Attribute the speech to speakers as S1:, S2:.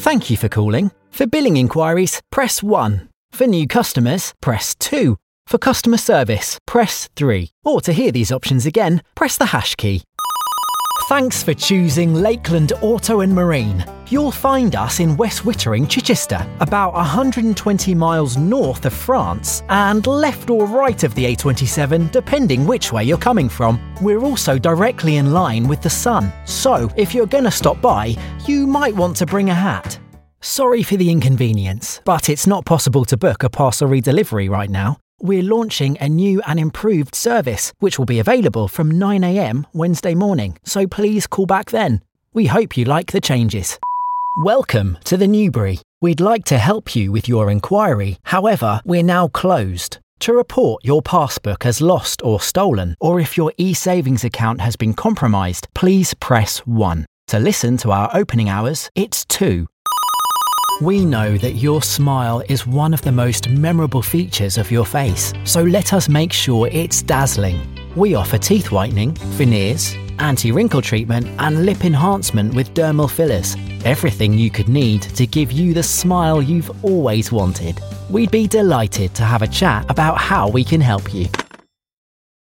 S1: Thank you for calling. For billing inquiries, press 1. For new customers, press 2. For customer service, press 3. Or to hear these options again, press the hash key. Thanks for choosing Lakeland Auto and Marine. You'll find us in West Wittering, Chichester, about 120 miles north of France and left or right of the A27, depending which way you're coming from. We're also directly in line with the sun, so if you're going to stop by, you might want to bring a hat. Sorry for the inconvenience, but it's not possible to book a parcel redelivery right now. We're launching a new and improved service, which will be available from 9 a.m. Wednesday morning, so please call back then. We hope you like the changes. Welcome to the Newbury. We'd like to help you with your inquiry. However, we're now closed. To report your passbook as lost or stolen, or if your e-savings account has been compromised, please press 1. To listen to our opening hours, it's 2. We know that your smile is one of the most memorable features of your face, so let us make sure it's dazzling. We offer teeth whitening, veneers, anti-wrinkle treatment and lip enhancement with dermal fillers. Everything you could need to give you the smile you've always wanted. We'd be delighted to have a chat about how we can help you.